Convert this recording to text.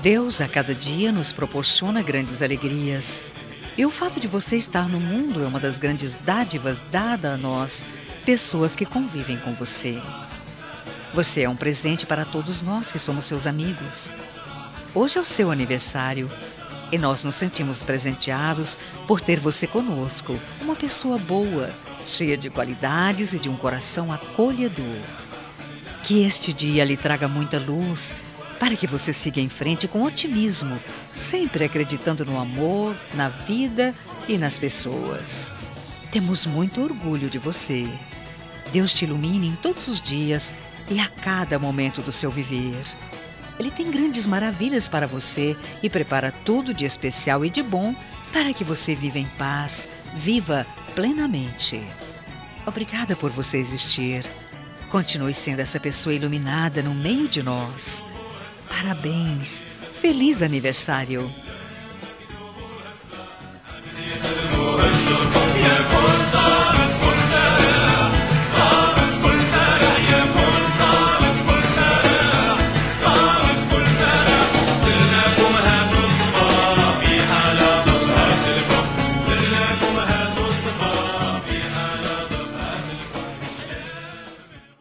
Deus a cada dia nos proporciona grandes alegrias. E o fato de você estar no mundo é uma das grandes dádivas dada a nós, pessoas que convivem com você. Você é um presente para todos nós que somos seus amigos. Hoje é o seu aniversário e nós nos sentimos presenteados por ter você conosco, uma pessoa boa, cheia de qualidades e de um coração acolhedor. Que este dia lhe traga muita luz, para que você siga em frente com otimismo, sempre acreditando no amor, na vida e nas pessoas. Temos muito orgulho de você. Deus te ilumine em todos os dias e a cada momento do seu viver. Ele tem grandes maravilhas para você e prepara tudo de especial e de bom para que você viva em paz, viva plenamente. Obrigada por você existir. Continue sendo essa pessoa iluminada no meio de nós. Parabéns! Feliz aniversário! يا